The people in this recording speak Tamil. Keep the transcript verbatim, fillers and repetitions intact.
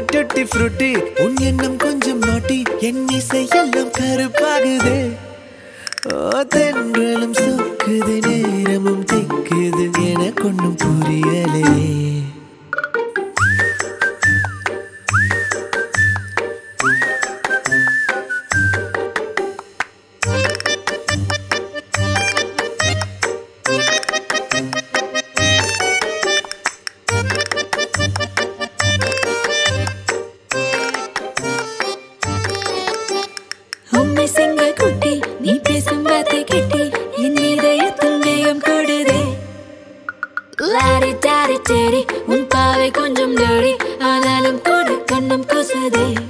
tutti frutti உன் எண்ணம் கொஞ்சம் நாட்டி என் இசை எல்லாம் கருப்பாகுதே ஓ தென்றலும் சொக்குது நேரமும் திக்குது எனக்கு ஒன்றும் புரியலையே உம்மை சிங்க குட்டி நீ பேசும் வார்த்தை கேட்டி என் இதயத்தில் வேகம் கூடுதே லாரி டாரி டேரி உன் பாவை கொஞ்சம் டேரி ஆனாலும் கூட கண்ணம் கூசுதே